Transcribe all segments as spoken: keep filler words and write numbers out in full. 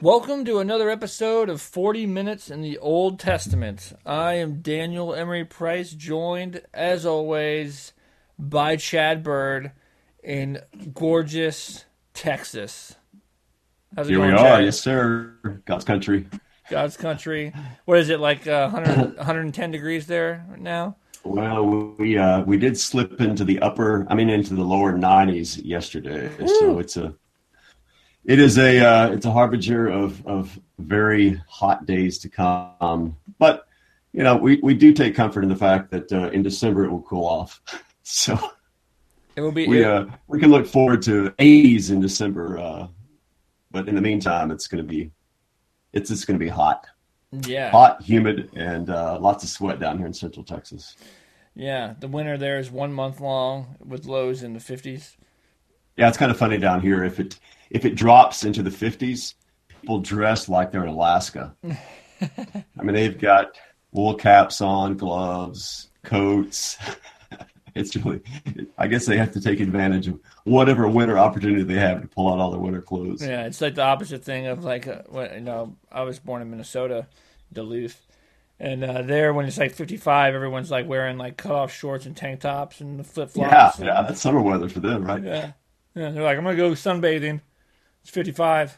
Welcome to another episode of forty Minutes in the Old Testament. I am Daniel Emery Price, joined, as always, by Chad Bird in gorgeous Texas. How's it Here going, we are, Chad? yes, sir. God's country. God's country. What is it, like uh, one hundred, one hundred ten degrees there now? Well, we uh, we did slip into the upper, I mean, into the lower nineties yesterday. Woo! So it's a, it is a, uh, it's a harbinger of of very hot days to come. But you know, we we do take comfort in the fact that uh, in December it will cool off. So It will be. we It, uh we can look forward to eighties in December. Uh, but in the meantime, it's going to be, it's just going to be hot. yeah, Hot, humid, and uh, lots of sweat down here in Central Texas. yeah. The winter there is one month long with lows in the fifties. Yeah, it's kind of funny down here. If it if it drops into the fifties, people dress like they're in Alaska. I mean, they've got wool caps on, gloves, coats. It's really, I guess they have to take advantage of whatever winter opportunity they have to pull out all their winter clothes. Yeah, it's like the opposite thing of like uh, what you know. I was born in Minnesota, Duluth, and uh, there when it's like fifty-five, everyone's like wearing like cut off shorts and tank tops and the flip Yeah, flops. yeah, that's summer weather for them, right? yeah, yeah. They're like, I'm gonna go sunbathing. It's fifty-five.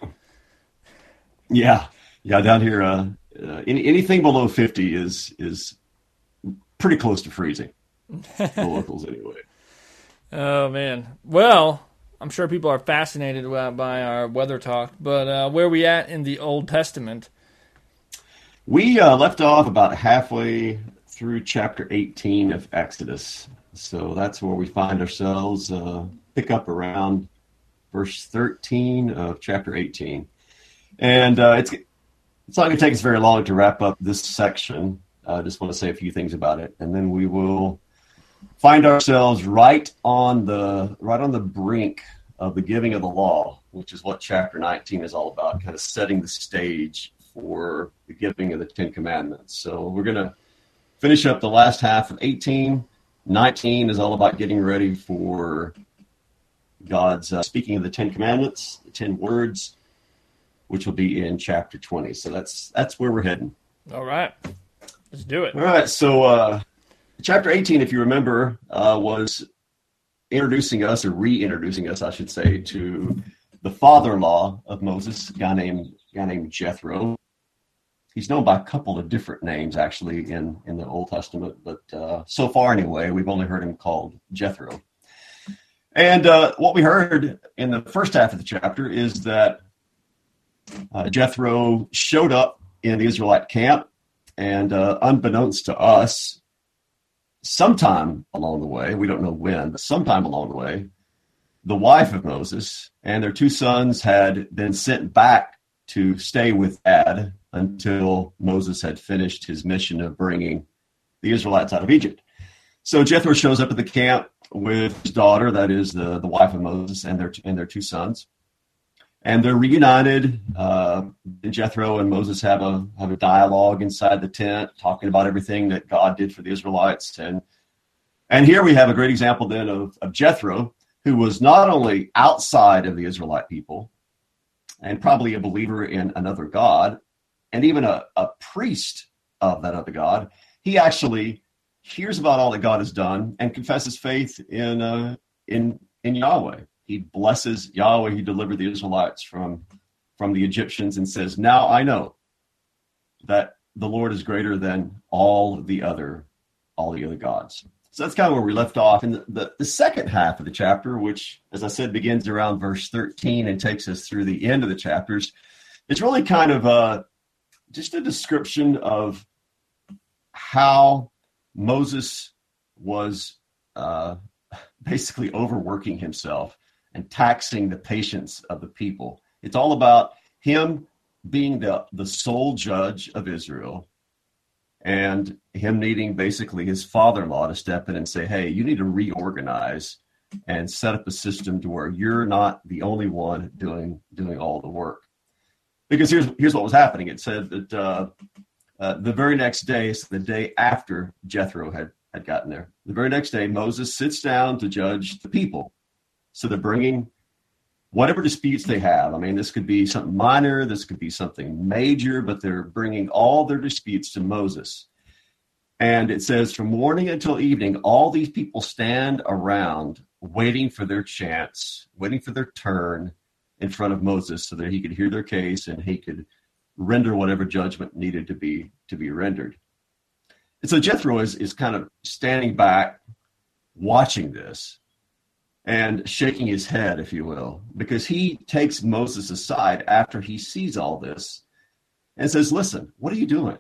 Yeah, yeah. Down here, uh, uh, any, anything below fifty is is pretty close to freezing. The locals, anyway. Oh man. Well, I'm sure people are fascinated by by our weather talk, but uh, where are we at in the Old Testament? We uh, left off about halfway through chapter eighteen of Exodus. So that's where we find ourselves. Uh, pick up around verse thirteen of chapter eighteen. And uh, it's it's not going to take us very long to wrap up this section. I uh, just want to say a few things about it. And then we will find ourselves right on the right on the brink of the giving of the law, which is what chapter nineteen is all about, kind of setting the stage for the giving of the Ten Commandments. So we're going to finish up the last half of eighteen. nineteen is all about getting ready for God's uh, speaking of the Ten Commandments, the ten words, which will be in chapter twenty. So that's that's where we're heading. All right, let's do it. All right, so uh, chapter eighteen, if you remember, uh, was introducing us, or reintroducing us, I should say, to the father-in-law of Moses, a guy named, a guy named Jethro. He's known by a couple of different names, actually, in, in the Old Testament, but uh, so far, anyway, we've only heard him called Jethro. And uh, what we heard in the first half of the chapter is that uh, Jethro showed up in the Israelite camp, and uh, unbeknownst to us, sometime along the way, we don't know when, but sometime along the way, the wife of Moses and their two sons had been sent back to stay with Dad until Moses had finished his mission of bringing the Israelites out of Egypt. So Jethro shows up at the camp with his daughter, that is the, the wife of Moses, and their and their two sons. And they're reunited. Uh, Jethro and Moses have a have a dialogue inside the tent, talking about everything that God did for the Israelites. And and here we have a great example then of, of Jethro, who was not only outside of the Israelite people, and probably a believer in another God, and even a, a priest of that other God. He actually hears about all that God has done and confesses faith in uh, in in Yahweh. He blesses Yahweh. He delivered the Israelites from, from the Egyptians and says, now I know that the Lord is greater than all the other, all the other gods. So that's kind of where we left off. And the, the, the second half of the chapter, which, as I said, begins around verse thirteen and takes us through the end of the chapters, it's really kind of uh, just a description of how Moses was uh, basically overworking himself and taxing the patience of the people. It's all about him being the, the sole judge of Israel, and him needing basically his father-in-law to step in and say, hey, you need to reorganize and set up a system to where you're not the only one doing doing all the work. Because here's here's what was happening. It said that uh, uh, the very next day, so the day after Jethro had, had gotten there, the very next day, Moses sits down to judge the people. So they're bringing whatever disputes they have. I mean, this could be something minor, this could be something major, but they're bringing all their disputes to Moses. And it says, from morning until evening, all these people stand around waiting for their chance, waiting for their turn in front of Moses so that he could hear their case and he could render whatever judgment needed to be to be rendered. And so Jethro is, is kind of standing back, watching this and shaking his head, if you will, because he takes Moses aside after he sees all this and says, listen, what are you doing?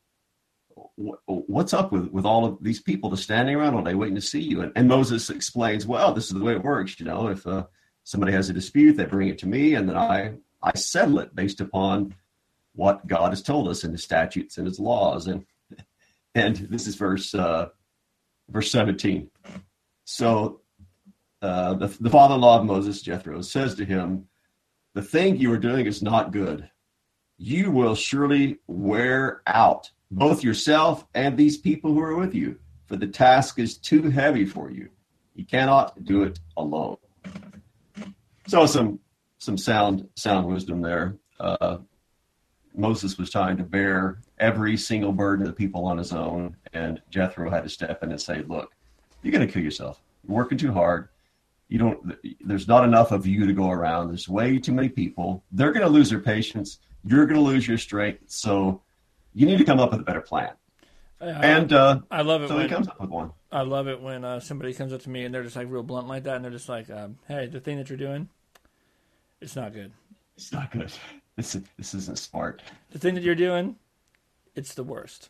What's up with, with all of these people just standing around all day waiting to see you? And, and Moses explains, well, this is the way it works. You know, if uh, somebody has a dispute, they bring it to me, and then I, I settle it based upon what God has told us in his statutes and his laws. And and this is verse uh, verse seventeen. So uh, the, the father-in-law of Moses, Jethro, says to him, the thing you are doing is not good. You will surely wear out both yourself and these people who are with you, for the task is too heavy for you. You cannot do it alone. So some some sound sound wisdom there. Uh, Moses was trying to bear every single burden of the people on his own, and Jethro had to step in and say, look, you're going to kill yourself. You're working too hard. You don't. There's not enough of you to go around. There's way too many people. They're going to lose their patience. You're going to lose your strength. So you need to come up with a better plan. I, and uh, I love it. So when, he comes up with one. I love it when uh, somebody comes up to me and they're just like real blunt like that, and they're just like, um, "Hey, the thing that you're doing, it's not good. It's not good. This this isn't smart. The thing that you're doing, it's the worst."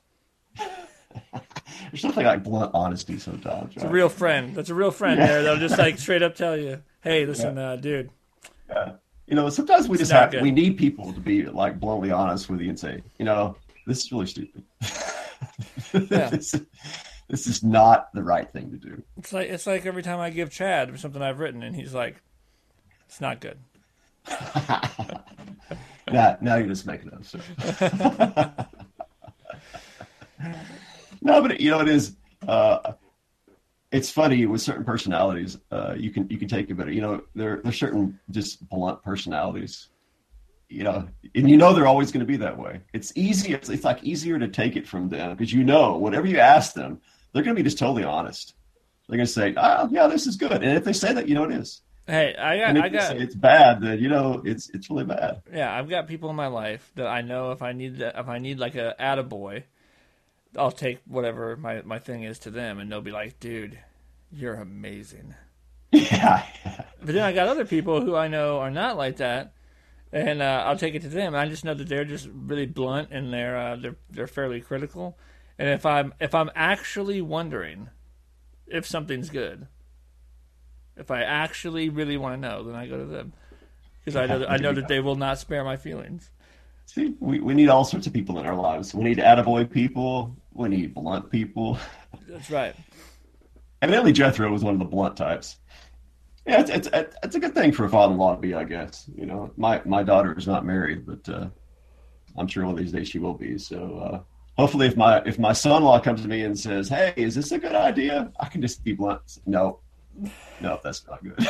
There's nothing like blunt honesty sometimes. Right? It's a real friend. That's a real friend yeah. there. They'll just like straight up tell you, "Hey, listen, yeah. uh, dude." Yeah. You know, sometimes we it's just have good. we need people to be like bluntly honest with you and say, you know, this is really stupid. Yeah. this, this is not the right thing to do. It's like it's like every time I give Chad something I've written, and he's like, "It's not good." now, now you're just making up stuff. No, but you know it is. Uh, it's funny with certain personalities. Uh, you can you can take it better. You know, there there's certain just blunt personalities. You know, and you know they're always going to be that way. It's easy. It's, it's like easier to take it from them because you know whatever you ask them, they're going to be just totally honest. They're going to say, "Oh, yeah, this is good," and if they say that, you know it is. Hey, I got, and if I got. They say it's bad, then you know it's it's really bad. Yeah, I've got people in my life that I know if I need if I need like a attaboy, I'll take whatever my, my thing is to them, and they'll be like, "Dude, you're amazing." Yeah. But then I got other people who I know are not like that, and uh, I'll take it to them. I just know that they're just really blunt and they're uh, they're they're fairly critical. And if I'm if I'm actually wondering if something's good, if I actually really want to know, then I go to them because I know that, I know that they will not spare my feelings. See, we, we need all sorts of people in our lives. We need attaboy people. We need blunt people. That's right. Evidently, Jethro was one of the blunt types. Yeah, it's, it's it's a good thing for a father-in-law to be, I guess. You know, my my daughter is not married, but uh, I'm sure one of these days she will be. So uh, hopefully, if my if my son-in-law comes to me and says, "Hey, is this a good idea?" I can just be blunt. No, no, that's not good.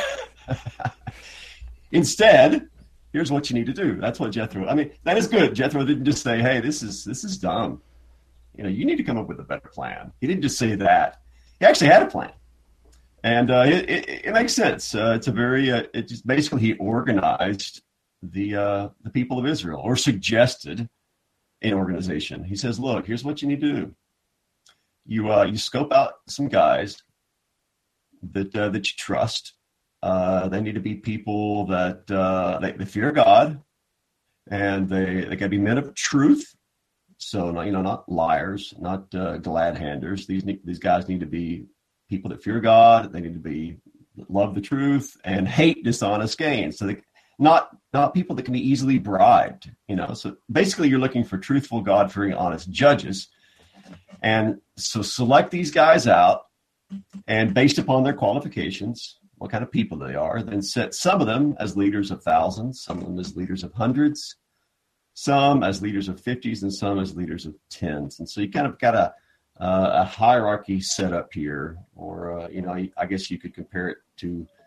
Instead, here's what you need to do. That's what Jethro. I mean, that is good. Jethro didn't just say, "Hey, this is this is dumb." You know, you need to come up with a better plan. He didn't just say that. He actually had a plan. And uh, it, it, it makes sense. Uh, it's a very, uh, it just basically he organized the uh, the people of Israel, or suggested an organization. He says, "Look, here's what you need to do. You uh, you scope out some guys that uh, that you trust. Uh, they need to be people that uh, they, they fear God, and they they got to be men of truth. So, you know, not liars, not uh, glad handers. These these guys need to be people that fear God. They need to be love the truth and hate dishonest gain. So they not not people that can be easily bribed, you know. So basically you're looking for truthful, God-fearing, honest judges. And so select these guys out, and based upon their qualifications, what kind of people they are, then set some of them as leaders of thousands, some of them as leaders of hundreds, some as leaders of fifties, and some as leaders of tens. And so you kind of got a Uh, a hierarchy set up here, or uh, you know, I guess you could compare it to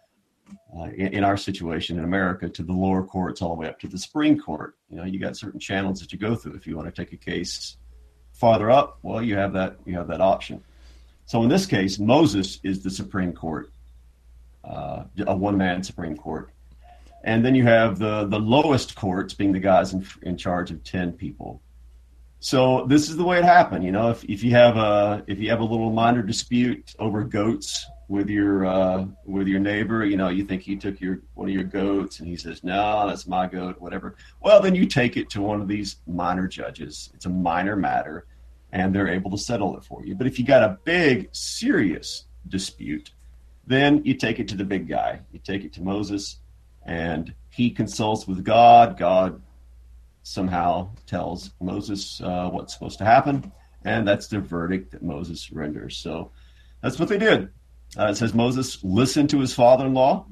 uh, in, in our situation in America, to the lower courts all the way up to the Supreme Court. You know, you got certain channels that you go through. If you want to take a case farther up, well, you have that you have that option. So in this case, Moses is the Supreme Court, uh, a one-man Supreme Court. And then you have the, the lowest courts being the guys in, in charge of ten people. So this is the way it happened. You know, if, if you have a if you have a little minor dispute over goats with your uh, with your neighbor, you know, you think he took your one of your goats, and he says, no, that's my goat, whatever. Well, then you take it to one of these minor judges. It's a minor matter, and they're able to settle it for you. But if you got a big, serious dispute, then you take it to the big guy. You take it to Moses, and he consults with God. God somehow tells Moses uh, what's supposed to happen, and that's the verdict that Moses renders. So that's what they did. Uh, it says Moses listened to his father-in-law,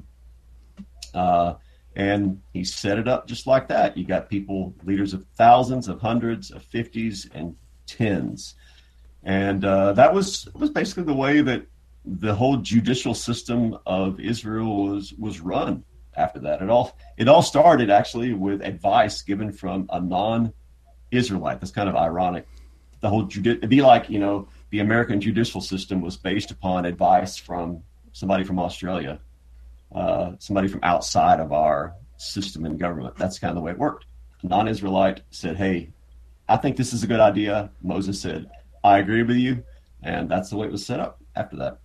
uh, and he set it up just like that. You got people, leaders of thousands, of hundreds, of fifties, and tens. And uh, that was was basically the way that the whole judicial system of Israel was was run. After that, it all it all started actually with advice given from a non-Israelite. That's kind of ironic. The whole judi- it'd be like, you know, the American judicial system was based upon advice from somebody from Australia, uh, somebody from outside of our system and government. That's kind of the way it worked. A non-Israelite said, "Hey, I think this is a good idea." Moses said, "I agree with you," and that's the way it was set up. After that,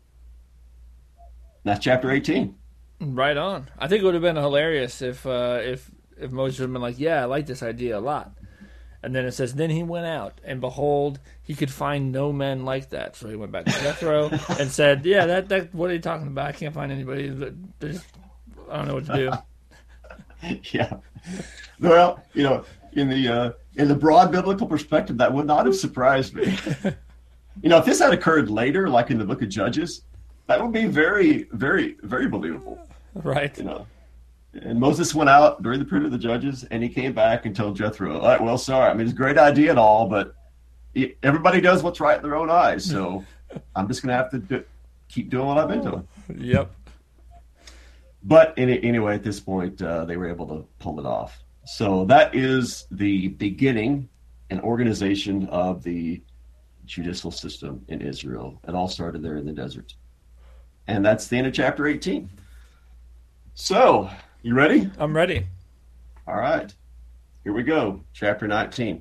and that's chapter eighteen. Right on. I think it would have been hilarious if uh, if if Moses had been like, "Yeah, I like this idea a lot," and then it says, "Then he went out, and behold, he could find no men like that." So he went back to Jethro and said, "Yeah, that that what are you talking about? I can't find anybody. There's, I don't know what to do." Yeah. Well, you know, in the uh, in the broad biblical perspective, that would not have surprised me. You know, if this had occurred later, like in the book of Judges, that would be very, very, very believable. Right. You know, and Moses went out during the period of the Judges, and he came back and told Jethro, "All right, well, sorry. I mean, it's a great idea and all, but everybody does what's right in their own eyes. So I'm just going to have to do, keep doing what I've been doing." Yep. But any, anyway, at this point, uh, they were able to pull it off. So that is the beginning and organization of the judicial system in Israel. It all started there in the desert. And that's the end of chapter eighteen. So, you ready? I'm ready. All right. Here we go. Chapter nineteen.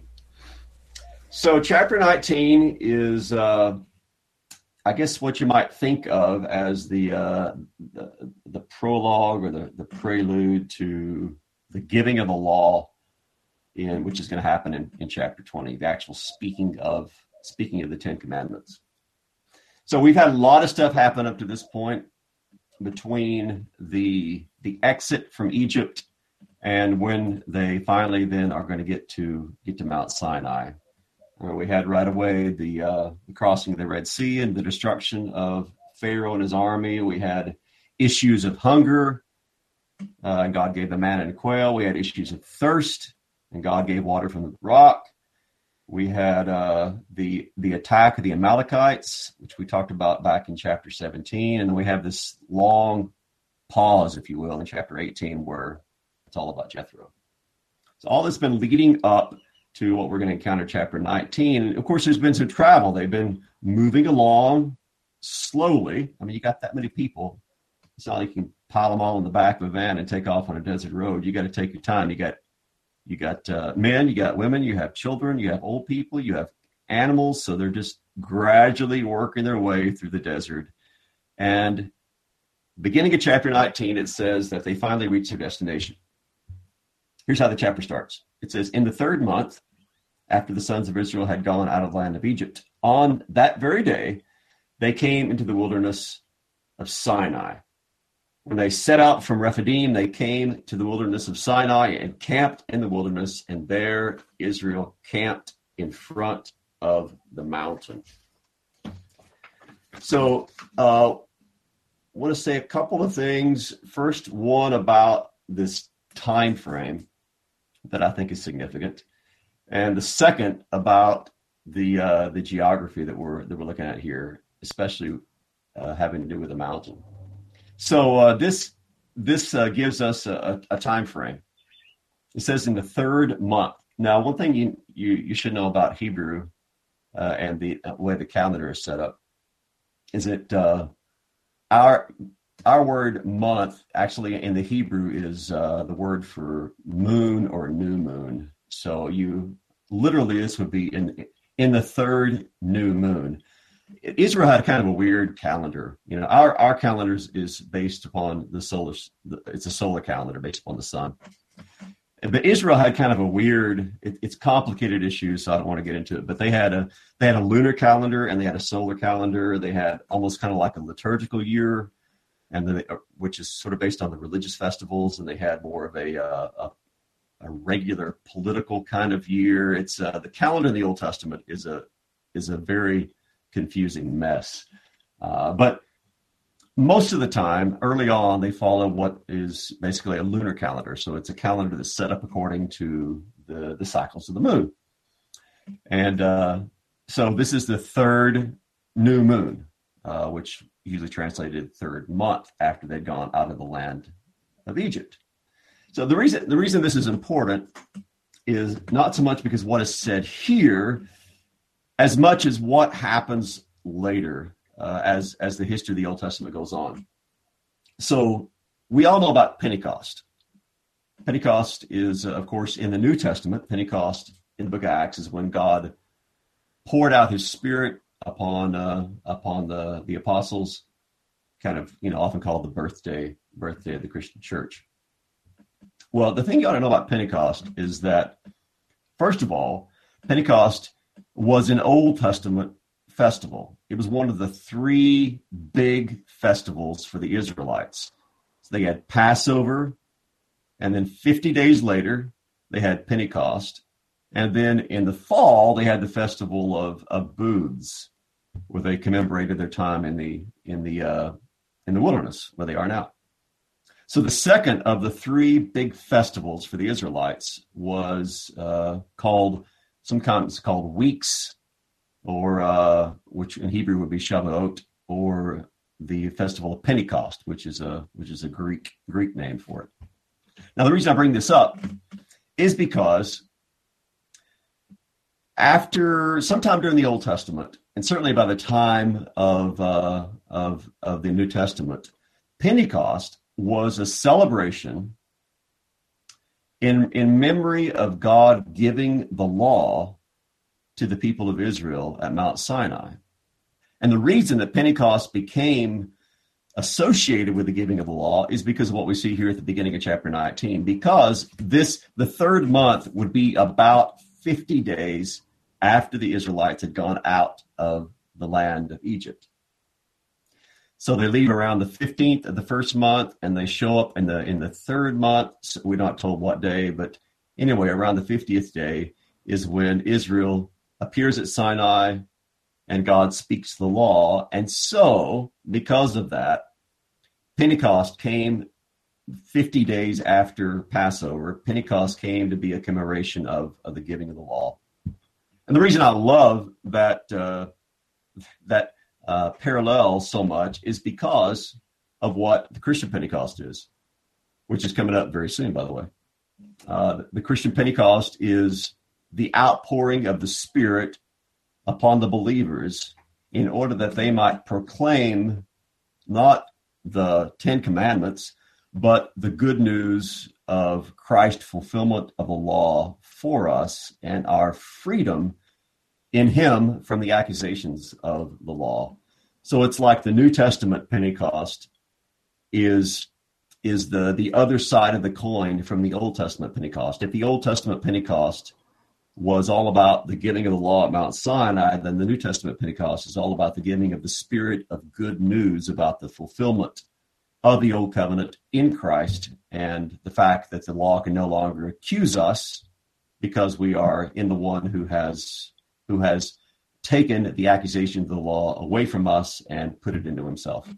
So, chapter nineteen is, uh, I guess, what you might think of as the uh, the, the prologue or the, the prelude to the giving of the law, in which is going to happen in, in chapter twenty, the actual speaking of speaking of the Ten Commandments. So we've had a lot of stuff happen up to this point between the the exit from Egypt and when they finally then are going to get to get to Mount Sinai. Uh, we had right away the, uh, the crossing of the Red Sea and the destruction of Pharaoh and his army. We had issues of hunger, uh, and God gave the manna and quail. We had issues of thirst, and God gave water from the rock. We had uh, the the attack of the Amalekites, which we talked about back in chapter seventeen. And then we have this long pause, if you will, in chapter eighteen, where it's all about Jethro. So all that's been leading up to what we're going to encounter chapter nineteen. And of course, there's been some travel. They've been moving along slowly. I mean, you got that many people. It's not like you can pile them all in the back of a van and take off on a desert road. You got to take your time. You got You got uh, men, you got women, you have children, you have old people, you have animals. So they're just gradually working their way through the desert. And beginning of chapter nineteen, it says that they finally reach their destination. Here's how the chapter starts. It says, "In the third month, after the sons of Israel had gone out of the land of Egypt, on that very day, they came into the wilderness of Sinai. When they set out from Rephidim, they came to the wilderness of Sinai and camped in the wilderness, and there Israel camped in front of the mountain." So uh, I want to say a couple of things. First, one about this time frame that I think is significant, and the second about the uh, the geography that we're that we're looking at here, especially uh, having to do with the mountain. So uh, this this uh, gives us a, a time frame. It says in the third month. Now, one thing you you, you should know about Hebrew uh, and the way the calendar is set up is that uh, our our word month actually in the Hebrew is uh, the word for moon or new moon. So you literally this would be in in the third new moon. Israel had kind of a weird calendar. You know, our our calendar is based upon the solar. It's a solar calendar based upon the sun. But Israel had kind of a weird. It, it's complicated issues, so I don't want to get into it. But they had a they had a lunar calendar and they had a solar calendar. They had almost kind of like a liturgical year, and then they, which is sort of based on the religious festivals. And they had more of a uh, a, a regular political kind of year. It's uh, the calendar in the Old Testament is a is a very confusing mess. Uh, but most of the time, early on, they follow what is basically a lunar calendar. So it's a calendar that's set up according to the, the cycles of the moon. And uh, so this is the third new moon, uh, which usually translated third month after they'd gone out of the land of Egypt. So the reason the reason this is important is not so much because what is said here, as much as what happens later uh, as as the history of the Old Testament goes on. So we all know about Pentecost. Pentecost is, uh, of course, in the New Testament. Pentecost in the book of Acts is when God poured out his Spirit upon uh, upon the, the apostles, kind of, you know, often called the birthday birthday of the Christian church. Well, the thing you ought to know about Pentecost is that, first of all, Pentecost was an Old Testament festival. It was one of the three big festivals for the Israelites. So they had Passover, and then fifty days later, they had Pentecost. And then in the fall, they had the festival of, of Booths, where they commemorated their time in the in the uh, in the wilderness, where they are now. So the second of the three big festivals for the Israelites was uh, called, sometimes called Weeks, or uh, which in Hebrew would be Shavuot, or the festival of Pentecost, which is a which is a Greek Greek name for it. Now, the reason I bring this up is because after sometime during the Old Testament, and certainly by the time of uh, of of the New Testament, Pentecost was a celebration in in memory of God giving the law to the people of Israel at Mount Sinai. And the reason that Pentecost became associated with the giving of the law is because of what we see here at the beginning of chapter nineteen, because this, the third month, would be about fifty days after the Israelites had gone out of the land of Egypt. So they leave around the fifteenth of the first month, and they show up in the in the third month. So we're not told what day, but anyway, around the fiftieth day is when Israel appears at Sinai and God speaks the law. And so, because of that, Pentecost came fifty days after Passover. Pentecost came to be a commemoration of, of the giving of the law. And the reason I love that uh, that uh, parallel so much is because of what the Christian Pentecost is, which is coming up very soon, by the way. Uh, the Christian Pentecost is the outpouring of the Spirit upon the believers in order that they might proclaim not the Ten Commandments, but the good news of Christ's fulfillment of the law for us and our freedom in him from the accusations of the law. So it's like the New Testament Pentecost is is the, the other side of the coin from the Old Testament Pentecost. If the Old Testament Pentecost was all about the giving of the law at Mount Sinai, then the New Testament Pentecost is all about the giving of the Spirit of good news about the fulfillment of the Old Covenant in Christ, and the fact that the law can no longer accuse us because we are in the one who has who has taken the accusation of the law away from us and put it into himself.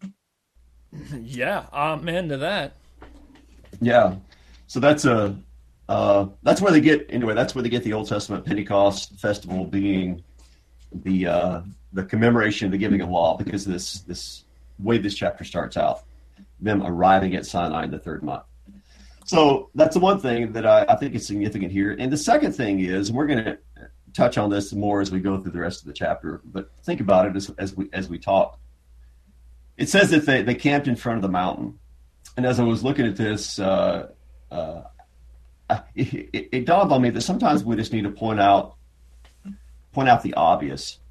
Yeah, amen to that. Yeah, so that's a uh, that's where they get anyway. That's where they get the Old Testament Pentecost festival being the uh, the commemoration of the giving of law, because this this way this chapter starts out. them arriving at Sinai in the third month. So that's the one thing that I, I think is significant here. And the second thing is, and we're going to touch on this more as we go through the rest of the chapter, but think about it as, as we as we talk. It says that they, they camped in front of the mountain. And as I was looking at this, uh, uh, it, it, it dawned on me that sometimes we just need to point out point out the obvious,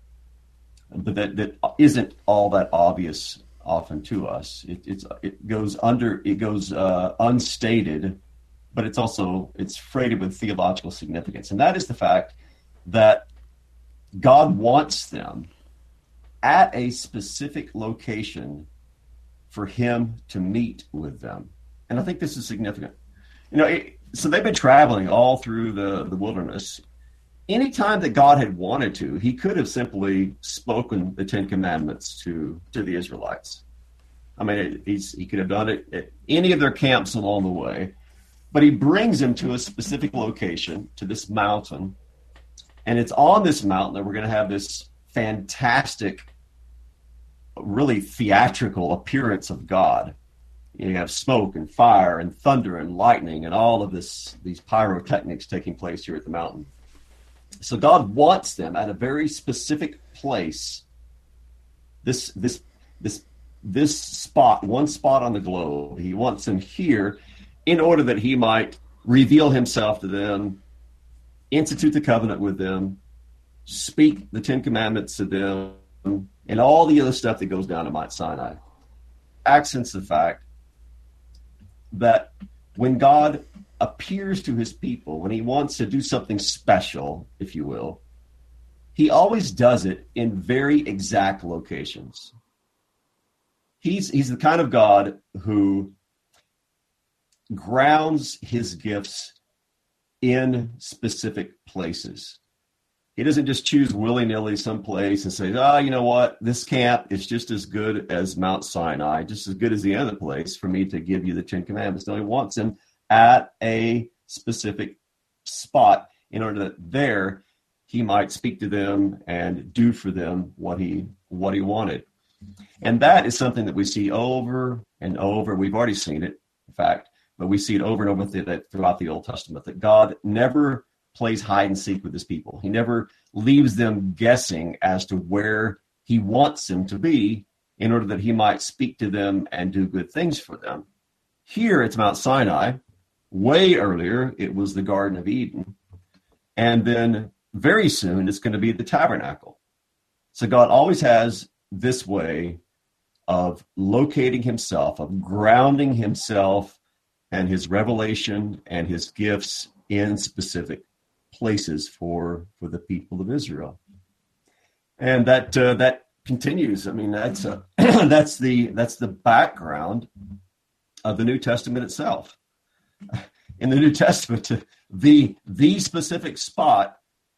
but that, that isn't all that obvious often to us. It, it's it goes under it goes uh, unstated, but it's also it's freighted with theological significance, and that is the fact that God wants them at a specific location for Him to meet with them, and I think this is significant. You know, it, so they've been traveling all through the the wilderness. Anytime that God had wanted to, He could have simply spoken the Ten Commandments to, to the Israelites. I mean, he's, he could have done it at any of their camps along the way, but He brings them to a specific location, to this mountain, and it's on this mountain that we're going to have this fantastic, really theatrical appearance of God. You have smoke and fire and thunder and lightning and all of this these pyrotechnics taking place here at the mountain. So God wants them at a very specific place, this this this this spot, one spot on the globe. He wants them here in order that He might reveal Himself to them, institute the covenant with them, speak the Ten Commandments to them, and all the other stuff that goes down at Mount Sinai. Accents the fact that when God appears to His people, when He wants to do something special, if you will, He always does it in very exact locations. He's he's the kind of God who grounds His gifts in specific places. He doesn't just choose willy-nilly someplace and say, oh, you know what, this camp is just as good as Mount Sinai, just as good as the other place for me to give you the Ten Commandments. No, He wants them at a specific spot in order that there He might speak to them and do for them what he what he wanted. And that is something that we see over and over. We've already seen it, in fact, but we see it over and over throughout the Old Testament, that God never plays hide and seek with His people. He never leaves them guessing as to where He wants them to be in order that He might speak to them and do good things for them. Here it's Mount Sinai. Way earlier, it was the Garden of Eden. And then very soon, it's going to be the tabernacle. So God always has this way of locating Himself, of grounding Himself and His revelation and His gifts in specific places for, for the people of Israel. And that uh, that continues. I mean, that's uh, that's the that's the background of the New Testament itself. In the New Testament, the the specific spot,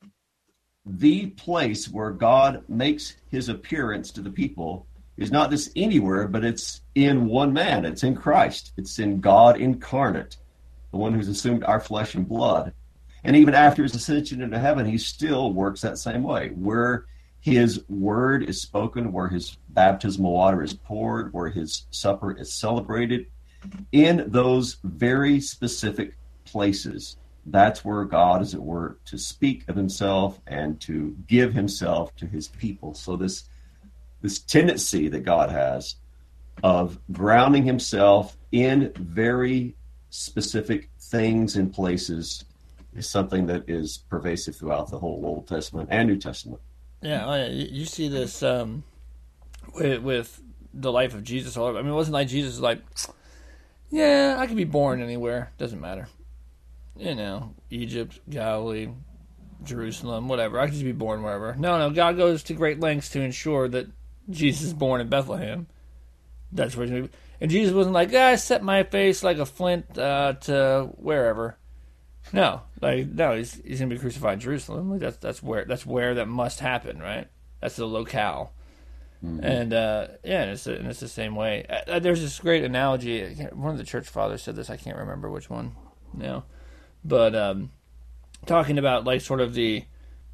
the place where God makes His appearance to the people is not just anywhere, but it's in one man. It's in Christ. It's in God incarnate, the one who's assumed our flesh and blood. And even after His ascension into heaven, He still works that same way, where His word is spoken, where His baptismal water is poured, where His supper is celebrated. In those very specific places, that's where God is at work to speak of Himself and to give Himself to His people. So this this tendency that God has of grounding Himself in very specific things and places is something that is pervasive throughout the whole Old Testament and New Testament. Yeah, oh yeah. You see this um, with, with the life of Jesus all over. I mean, it wasn't like Jesus was like, yeah, I could be born anywhere. Doesn't matter. You know, Egypt, Galilee, Jerusalem, whatever. I could just be born wherever. No, no, God goes to great lengths to ensure that Jesus is born in Bethlehem. That's where he's going to be. And Jesus wasn't like, ah, I set my face like a flint uh, to wherever. No, like no, he's he's going to be crucified in Jerusalem. Like that's that's where that's where that must happen, right? That's the locale. Mm-hmm. And uh, yeah, and it's, and it's the same way. Uh, there's this great analogy. One of the church fathers said this. I can't remember which one now, but um, talking about like sort of the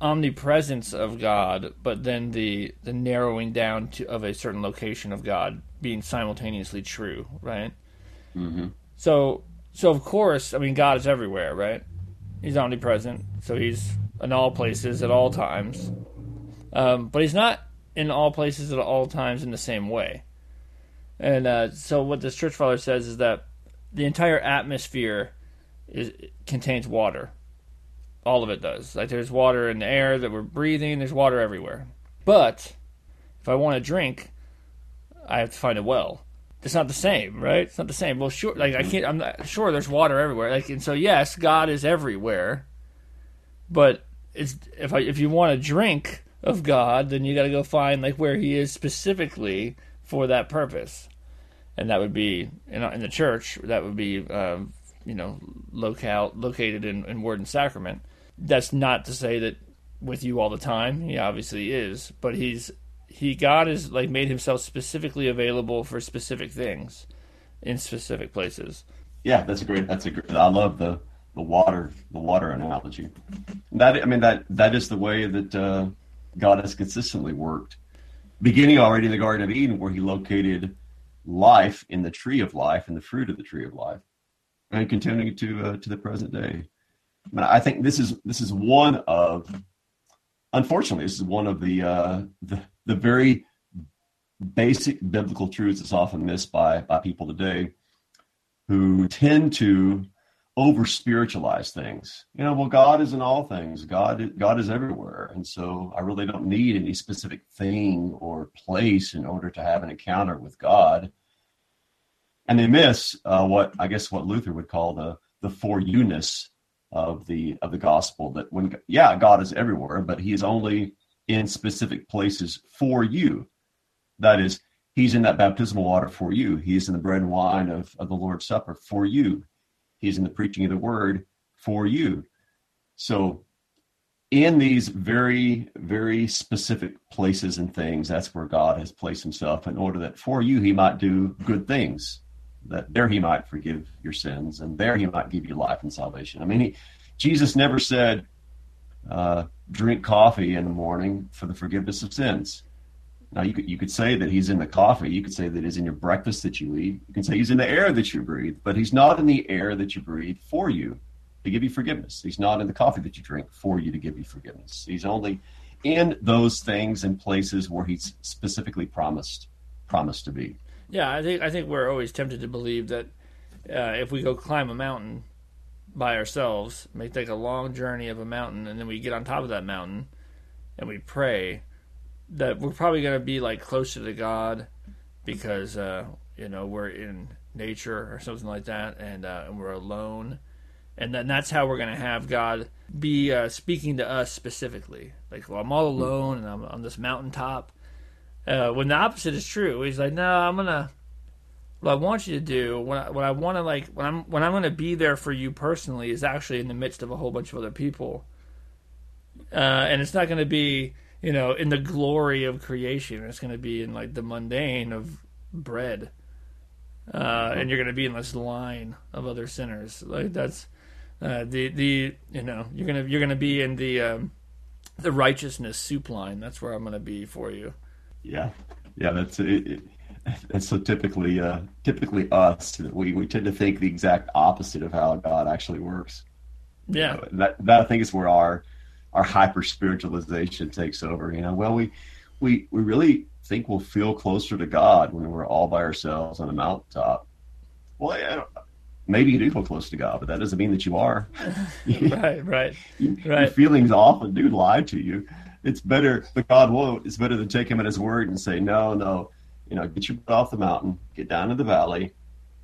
omnipresence of God, but then the the narrowing down to of a certain location of God being simultaneously true, right? Mm-hmm. So, so of course, I mean, God is everywhere, right? He's omnipresent, so he's in all places at all times. Um, but he's not in all places at all times in the same way. And uh, so what this church father says is that the entire atmosphere is, contains water. All of it does. Like there's water in the air that we're breathing. There's water everywhere. But if I want to drink, I have to find a well. It's not the same, right? It's not the same. Well, sure. Like I can't. I'm not sure. There's water everywhere. Like and so, yes, God is everywhere. But it's if I if you want to drink of God, then you got to go find like where He is specifically for that purpose, and that would be in, in the church. That would be um, you know locale located in, in Word and Sacrament. That's not to say that with you all the time. He obviously is, but he's he God is like made himself specifically available for specific things in specific places. Yeah, that's a great. That's a great. I love the the water the water analogy. That I mean that that is the way that uh, God has consistently worked, beginning already in the Garden of Eden, where He located life in the tree of life and the fruit of the tree of life, and continuing to uh, to the present day. I mean, I think this is this is one of, unfortunately, this is one of the uh, the, the very basic biblical truths that's often missed by by people today, who tend to over spiritualize things. You know, well, God is in all things. God God is everywhere, and so I really don't need any specific thing or place in order to have an encounter with God. And they miss uh, what I guess what Luther would call the the for you-ness of the of the gospel, that when yeah God is everywhere, but He is only in specific places for you. That is, He's in that baptismal water for you. He's in the bread and wine of, of the Lord's Supper for you. He's in the preaching of the word for you. So in these very, very specific places and things, that's where God has placed Himself in order that for you He might do good things, that there He might forgive your sins, and there He might give you life and salvation. I mean, he, Jesus never said, uh, drink coffee in the morning for the forgiveness of sins. Now, you could you could say that He's in the coffee. You could say that He's in your breakfast that you eat. You can say He's in the air that you breathe, but He's not in the air that you breathe for you to give you forgiveness. He's not in the coffee that you drink for you to give you forgiveness. He's only in those things and places where He's specifically promised promised to be. Yeah, I think I think we're always tempted to believe that uh, if we go climb a mountain by ourselves, may take a long journey of a mountain, and then we get on top of that mountain and we pray, that we're probably going to be like closer to God because uh, you know we're in nature or something like that, and uh, and we're alone, and then that's how we're going to have God be uh, speaking to us specifically. Like, well, I'm all alone and I'm on this mountaintop. Uh, when the opposite is true, He's like, no, I'm gonna. What I want you to do, what I, what I want to like, when I'm when I'm going to be there for you personally, is actually in the midst of a whole bunch of other people, uh, and it's not going to be, you know, in the glory of creation. It's going to be in like the mundane of bread, uh, and you're going to be in this line of other sinners. Like that's uh, the the you know you're gonna you're going to be in the um, the righteousness soup line. That's where I'm going to be for you. Yeah, yeah, that's it. it that's so typically uh, typically us that we, we tend to think the exact opposite of how God actually works. Yeah, you know, that that I think is where our our hyper spiritualization takes over. You know, well, we we we really think we'll feel closer to God when we're all by ourselves on a mountaintop. Well, yeah, maybe you do feel close to God, but that doesn't mean that you are. right, right, you, right. Your feelings often do lie to you. It's better, but God won't. It's better to take Him at His word and say, no, no, you know, get your butt off the mountain, get down to the valley,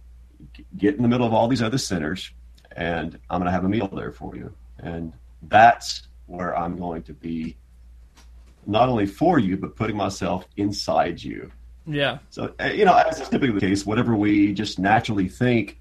get in the middle of all these other sinners, and I'm going to have a meal there for you. And that's where I'm going to be, not only for you, but putting myself inside you. Yeah. So, you know, as is typically the case, whatever we just naturally think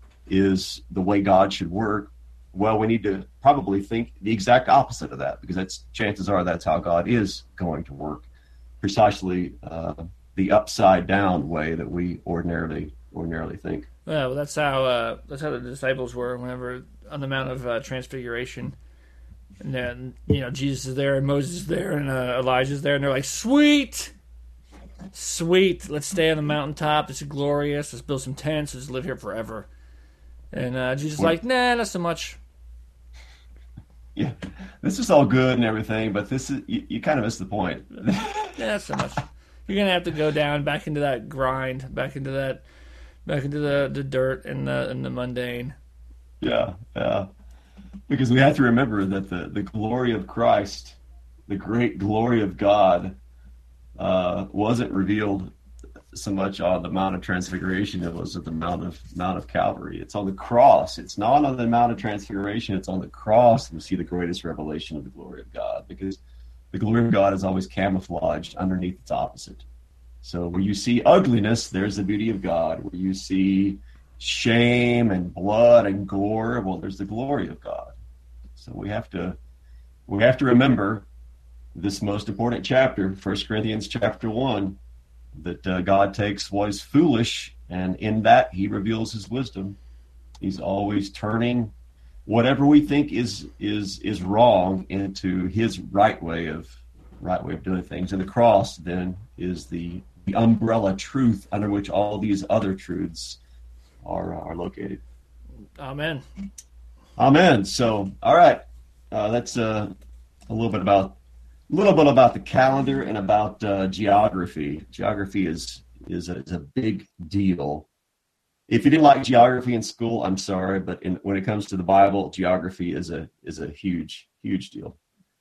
is the way God should work, well, we need to probably think the exact opposite of that, because that's chances are that's how God is going to work, precisely uh, the upside down way that we ordinarily ordinarily think. Yeah, well, that's how uh, that's how the disciples were whenever on the Mount of uh, Transfiguration. And then, you know, Jesus is there and Moses is there and uh, Elijah's there. And they're like, sweet, sweet. Let's stay on the mountaintop. This is glorious. Let's build some tents. Let's live here forever. And uh, Jesus is like, nah, not so much. Yeah, this is all good and everything, but this is, you, you kind of missed the point. Yeah, not so much. You're going to have to go down back into that grind, back into that, back into the, the dirt and the, and the mundane. Yeah, yeah. Because we have to remember that the, the glory of Christ, the great glory of God, uh, wasn't revealed so much on the Mount of Transfiguration. It was at the Mount of Mount of Calvary. It's on the cross. It's not on the Mount of Transfiguration. It's on the cross. We see the greatest revelation of the glory of God, because the glory of God is always camouflaged underneath its opposite. So where you see ugliness, there's the beauty of God. Where you see shame and blood and gore, well, there's the glory of God. So we have to we have to remember this most important chapter, First Corinthians chapter one, that uh, God takes what is foolish, and in that he reveals his wisdom. He's always turning whatever we think is is is wrong into his right way of right way of doing things. And the cross then is the, the umbrella truth under which all these other truths are are located. Amen. Amen. So, all right, uh, that's uh, a little bit about a little bit about the calendar and about uh, geography. Geography is is a, is a big deal. If you didn't like geography in school, I'm sorry, but in, when it comes to the Bible, geography is a is a huge huge deal.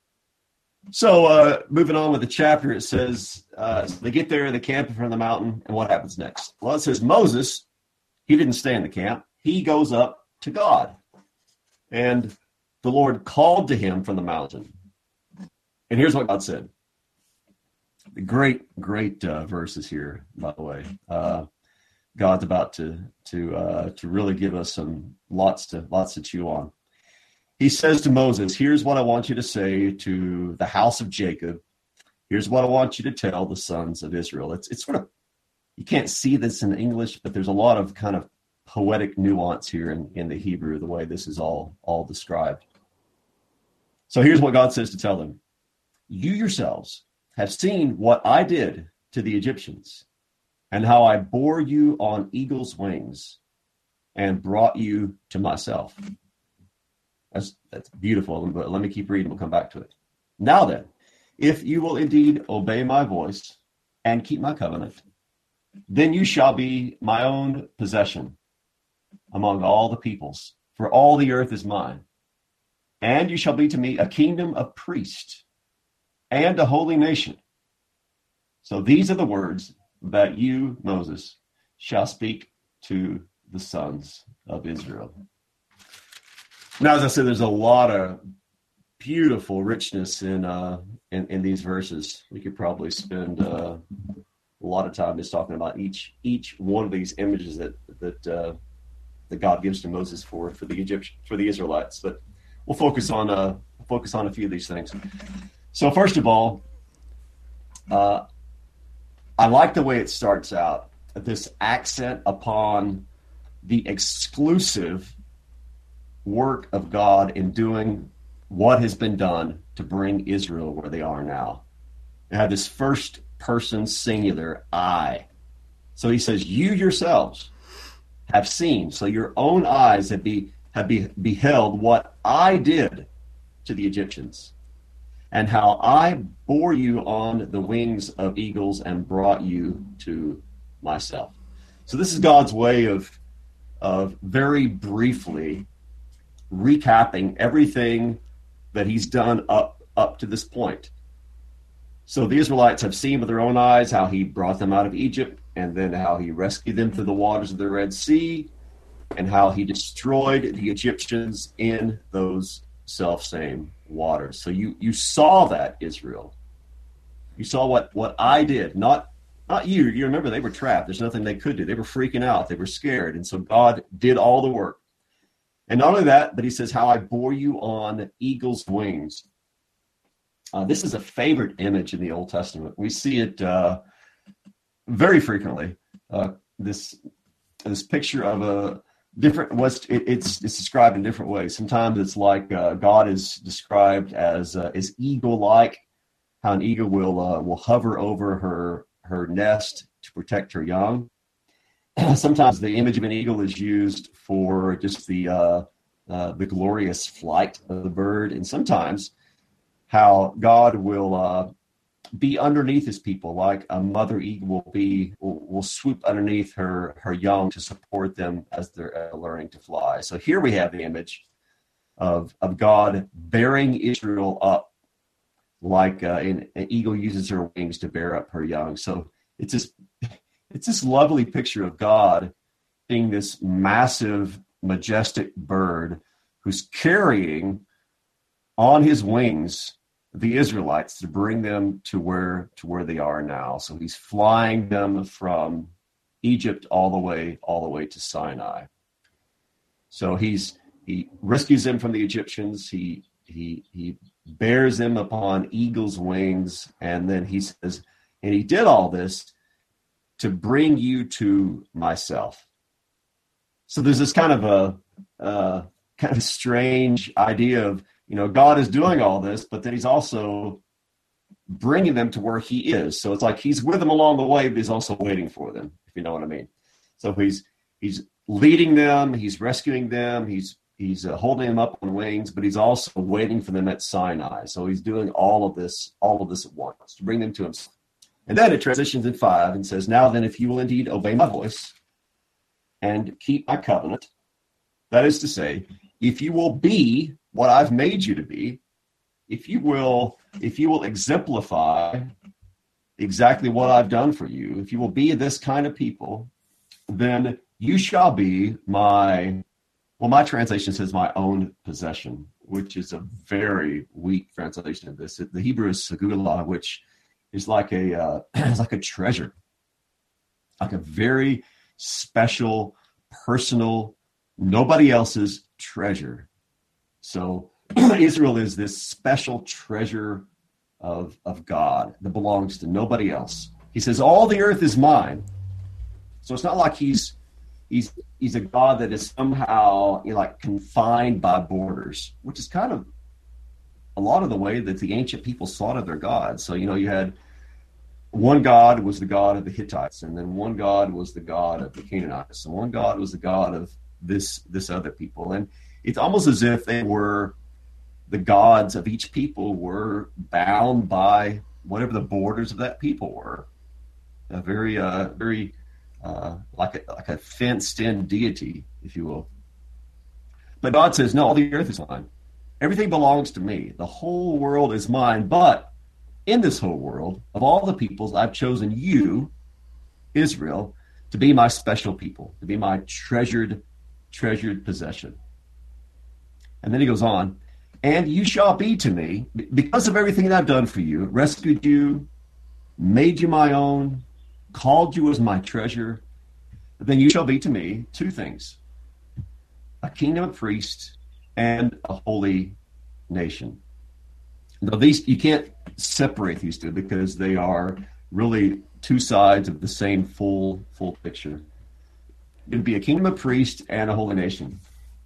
So, uh, moving on with the chapter, it says uh, so they get there, they camp in front of the mountain, and what happens next? Well, it says Moses, he didn't stay in the camp; he goes up to God. And the Lord called to him from the mountain. And here's what God said. The great, great uh, verses here, by the way. Uh, God's about to to uh, to really give us some lots to lots to chew on. He says to Moses, "Here's what I want you to say to the house of Jacob. Here's what I want you to tell the sons of Israel." It's it's sort of, you can't see this in English, but there's a lot of kind of poetic nuance here in, in the Hebrew, the way this is all, all described. So here's what God says to tell them. You yourselves have seen what I did to the Egyptians, and how I bore you on eagle's wings and brought you to myself. That's, that's beautiful, but let me keep reading. We'll come back to it. Now then, if you will indeed obey my voice and keep my covenant, then you shall be my own possession among all the peoples, for all the earth is mine. And you shall be to me a kingdom of priests and a holy nation. So these are the words that you, Moses, shall speak to the sons of Israel. Now, as I said, there's a lot of beautiful richness in uh, in, in these verses. We could probably spend uh, a lot of time just talking about each each one of these images that that uh, that God gives to Moses for for the Egyptian for the Israelites. But we'll focus on uh, focus on a few of these things. So first of all, uh, I like the way it starts out. This accent upon the exclusive work of God in doing what has been done to bring Israel where they are now. They have this first person singular, I. So he says, you yourselves have seen, so your own eyes have be have be, beheld what I did to the Egyptians, and how I bore you on the wings of eagles and brought you to myself. So this is God's way of of very briefly recapping everything that he's done up up to this point. So the Israelites have seen with their own eyes how he brought them out of Egypt, and then how he rescued them through the waters of the Red Sea, and how he destroyed the Egyptians in those self-same waters. So you you saw that, Israel. You saw what, what I did, not not you. You remember they were trapped. There's nothing they could do. They were freaking out. They were scared. And so God did all the work. And not only that, but he says, how I bore you on eagle's wings. Uh, this is a favorite image in the Old Testament. We see it uh, very frequently. Uh, this this picture of a different. What's it, it's it's described in different ways. Sometimes it's like uh, God is described as uh, as eagle-like, how an eagle will uh, will hover over her her nest to protect her young. Sometimes the image of an eagle is used for just the uh, uh, the glorious flight of the bird, and sometimes how God will uh, be underneath his people, like a mother eagle will be will, will swoop underneath her her young to support them as they're uh, learning to fly. So here we have the image of of God bearing Israel up, like uh, an, an eagle uses her wings to bear up her young. So it's this it's this lovely picture of God being this massive, majestic bird who's carrying on his wings the Israelites to bring them to where to where they are now. So he's flying them from Egypt all the way all the way to Sinai. So he's he rescues them from the Egyptians. He he he bears them upon eagle's wings, and then he says, and he did all this to bring you to myself. So there's this kind of a uh, kind of strange idea of, you know, God is doing all this, but then he's also bringing them to where he is. So it's like he's with them along the way, but he's also waiting for them, if you know what I mean. So he's he's leading them, he's rescuing them, he's he's uh, holding them up on wings, but he's also waiting for them at Sinai. So he's doing all of this, all of this at once to bring them to himself. And then it transitions in five and says, now then, if you will indeed obey my voice and keep my covenant, that is to say, if you will be what I've made you to be, if you will, if you will exemplify exactly what I've done for you, if you will be this kind of people, then you shall be my, well, my translation says my own possession, which is a very weak translation of this. The Hebrew is segula, which is like a uh, it's like a treasure, like a very special, personal, nobody else's treasure. So Israel is this special treasure of of God that belongs to nobody else. He says, all the earth is mine. So it's not like he's he's he's a God that is somehow, you know, like confined by borders, which is kind of a lot of the way that the ancient people thought of their gods. So, you know, you had one God was the God of the Hittites, and then one God was the God of the Canaanites, and one God was the God of this this other people. And it's almost as if they were, the gods of each people were bound by whatever the borders of that people were. A very, uh, very uh, like a like a fenced-in deity, if you will. But God says, no, all the earth is mine. Everything belongs to me. The whole world is mine. But in this whole world, of all the peoples, I've chosen you, Israel, to be my special people, to be my treasured, treasured possession. And then he goes on, and you shall be to me, because of everything that I've done for you, rescued you, made you my own, called you as my treasure, then you shall be to me two things: a kingdom of priests and a holy nation. Now, these, you can't separate these two because they are really two sides of the same full full picture. It would be a kingdom of priests and a holy nation.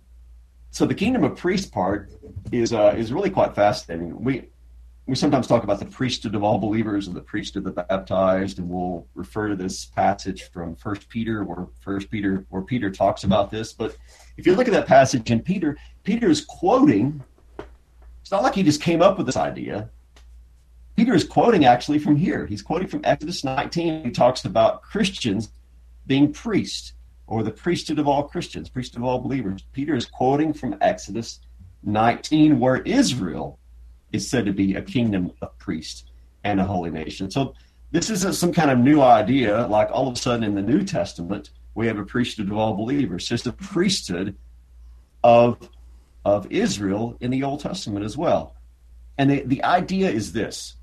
So the kingdom of priests part is uh, is really quite fascinating. We we sometimes talk about the priesthood of all believers and the priesthood of the baptized, and we'll refer to this passage from First Peter, where First Peter, where Peter talks about this. But if you look at that passage in Peter, Peter is quoting. It's not like he just came up with this idea. Peter is quoting actually from here. He's quoting from Exodus nineteen. He talks about Christians being priests, or the priesthood of all Christians, priesthood of all believers. Peter is quoting from Exodus nineteen, where Israel is said to be a kingdom of priests and a holy nation. So this isn't some kind of new idea, like all of a sudden in the New Testament, we have a priesthood of all believers. It's just a priesthood of, of Israel in the Old Testament as well. And the, the idea is this,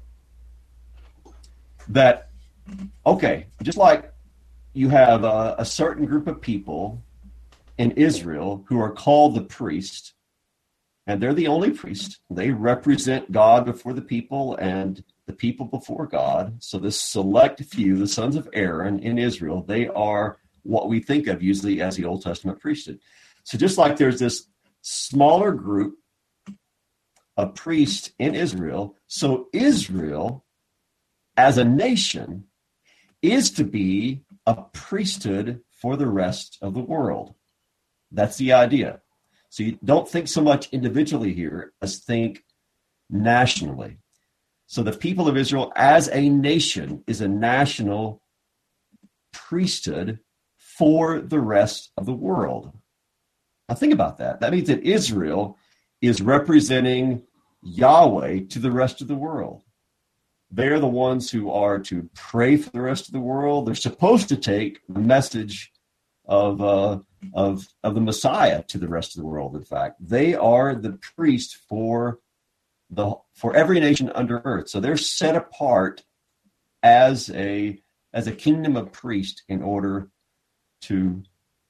that, okay, just like you have a, a certain group of people in Israel who are called the priest, and they're the only priest. They represent God before the people and the people before God. So this select few, the sons of Aaron in Israel, they are what we think of usually as the Old Testament priesthood. So just like there's this smaller group of priests in Israel, so Israel as a nation is to be a priesthood for the rest of the world. That's the idea. So you don't think so much individually here as think nationally. So the people of Israel as a nation is a national priesthood for the rest of the world. Now think about that. That means that Israel is representing Yahweh to the rest of the world. They're the ones who are to pray for the rest of the world. They're supposed to take the message of uh, of of the Messiah to the rest of the world. In fact, they are the priest for the for every nation under earth. So they're set apart as a as a kingdom of priests in order to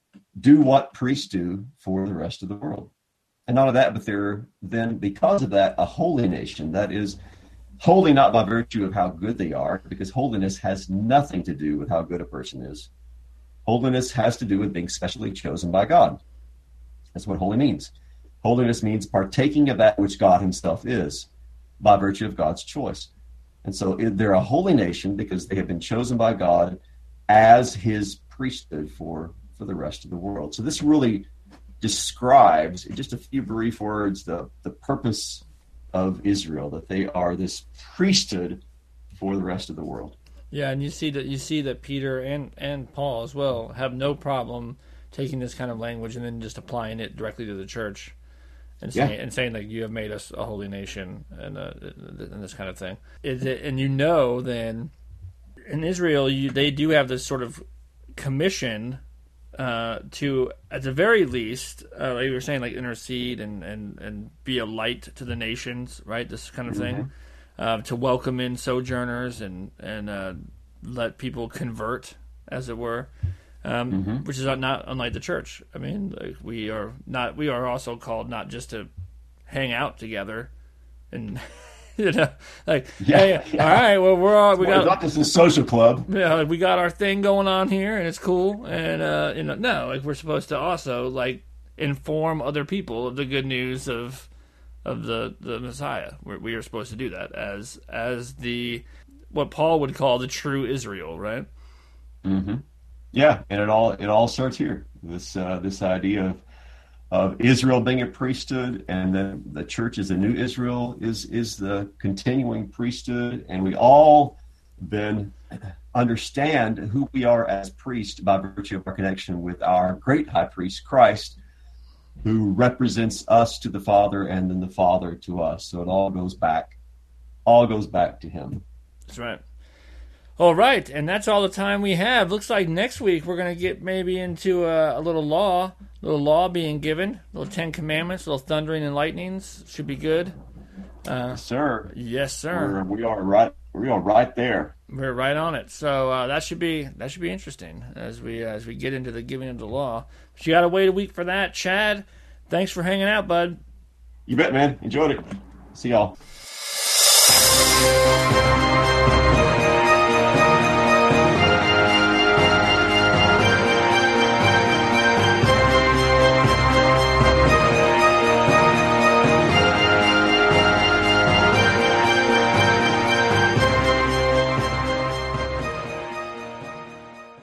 do what priests do for the rest of the world. And not only that, but they're then, because of that, a holy nation. That is holy not by virtue of how good they are, because holiness has nothing to do with how good a person is. Holiness has to do with being specially chosen by God. That's what holy means. Holiness means partaking of that which God himself is by virtue of God's choice. And so they're a holy nation because they have been chosen by God as his priesthood for, for the rest of the world. So this really describes, in just a few brief words, the, the purpose of Israel, that they are this priesthood for the rest of the world. Yeah, and you see that you see that Peter and, and Paul as well have no problem taking this kind of language and then just applying it directly to the church, and saying yeah. and saying that you have made us a holy nation and uh, and this kind of thing. Is it, and you know, then in Israel, you, they do have this sort of commission uh, to, at the very least, uh, like you were saying, like intercede and, and, and be a light to the nations, right? This kind of thing. Mm-hmm. Uh, to welcome in sojourners and and uh, let people convert, as it were, um, mm-hmm. which is not unlike the church. I mean, like we are not. We are also called not just to hang out together, and you know, like yeah, hey, yeah. all right, well we're all we well, got not just a social club. Yeah, we got our thing going on here, and it's cool. And uh, you know, no, like we're supposed to also like inform other people of the good news of. Of the, the Messiah. We're, we are supposed to do that as as the what Paul would call the true Israel, right? Mm-hmm. Yeah, and it all it all starts here. This uh, this idea of of Israel being a priesthood, and then the church is a new Israel is is the continuing priesthood, and we all then understand who we are as priests by virtue of our connection with our great high priest Christ, who represents us to the Father and then the Father to us. So it all goes back, all goes back to him. That's right. All right, and that's all the time we have. Looks like next week we're going to get maybe into a, a little law, a little law being given, a little Ten Commandments, a little thundering and lightnings. Should be good. Uh, yes, sir. Yes, sir. We're, we are right. We are right there. We're right on it. So uh, that should be that should be interesting as we uh, as we get into the giving of the law. But you got to wait a week for that, Chad. Thanks for hanging out, bud. You bet, man. Enjoyed it. See y'all.